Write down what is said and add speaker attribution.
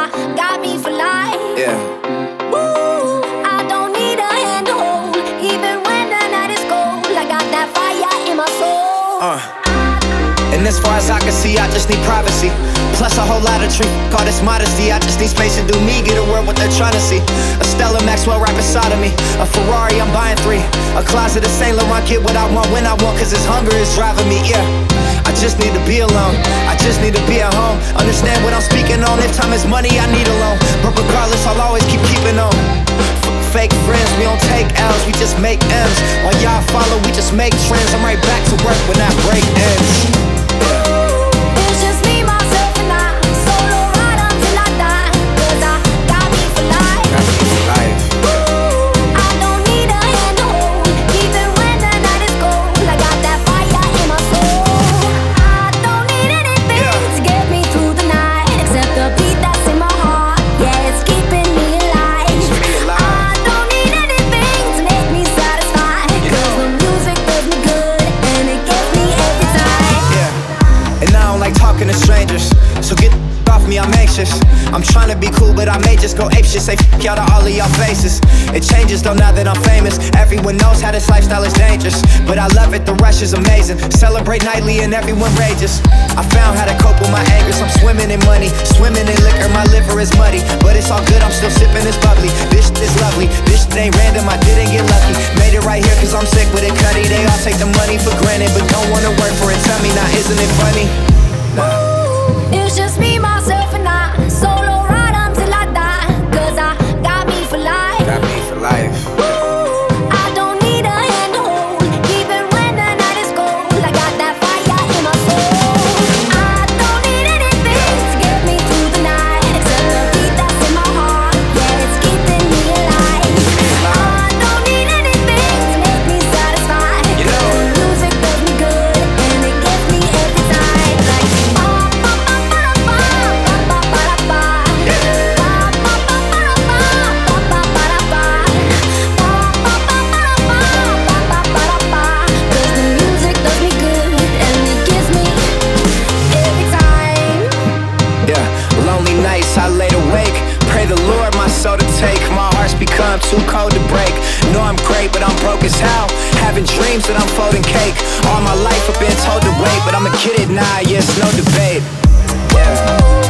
Speaker 1: got me for life.
Speaker 2: Yeah.
Speaker 1: Woo, I don't need a hand to hold, even when the night is cold. I got that fire in my soul.
Speaker 2: And as far as I can see, I just need privacy. Plus a whole lot of truth, call this modesty. I just need space to do me, get a word what they're trying to see. A Stella Maxwell right beside of me. A Ferrari, I'm buying 3. A closet of Saint Laurent, get what I want when I want, cause this hunger is driving me, yeah. I just need to be alone, I just need to be at home. Understand what I'm speaking on, if time is money, I need a loan. But regardless, I'll always keeping on. Fake friends, we don't take L's, we just make M's. While y'all follow, we just make trends. I'm right back to work when that break ends.
Speaker 1: It's just me, myself, and I. Solo ride until I die, cause I got me for life.
Speaker 2: Got me for life.
Speaker 1: I don't need a hand to hold, even when the night is cold. I got that fire in my soul. I don't need anything to get me through the night, except the beat that's in my heart. Yeah, it's keeping me alive. I don't need anything to make me satisfied, cause the music does me good, and it gets me every time.
Speaker 2: And I don't like talking to strangers, so get off me, I'm anxious. I'm trying to be cool, but I may just go apeshit. Say f*** y'all to all of y'all faces. It changes though now that I'm famous. Everyone knows how this lifestyle is dangerous, but I love it, the rush is amazing. Celebrate nightly and everyone rages. I found how to cope with my angers. I'm swimming in money, swimming in liquor. My liver is muddy, but it's all good, I'm still sipping this bubbly. This shit is lovely, this shit ain't random, I didn't get lucky. Made it right here cause I'm sick with it, cutty. They all take the money for granted, but don't wanna work for it. Tell me now, isn't it funny?
Speaker 1: It's just me, myself, and I. Solo ride until I die, cause I got me for life.
Speaker 2: Got me for life.
Speaker 1: I don't need a hand to hold, even when the night is cold. I got that fire in my soul. I don't need anything to get me through the night, except the beat that's in my heart. Yeah, it's keeping me alive. I don't need anything to make me satisfied, cause the music does me good, and it gets me every time. Like
Speaker 2: I laid awake, pray the Lord my soul to take. My heart's become too cold to break. Know I'm great, but I'm broke as hell. Having dreams that I'm folding cake. All my life I've been told to wait, but I'ma get it now, yes, no debate. Yeah.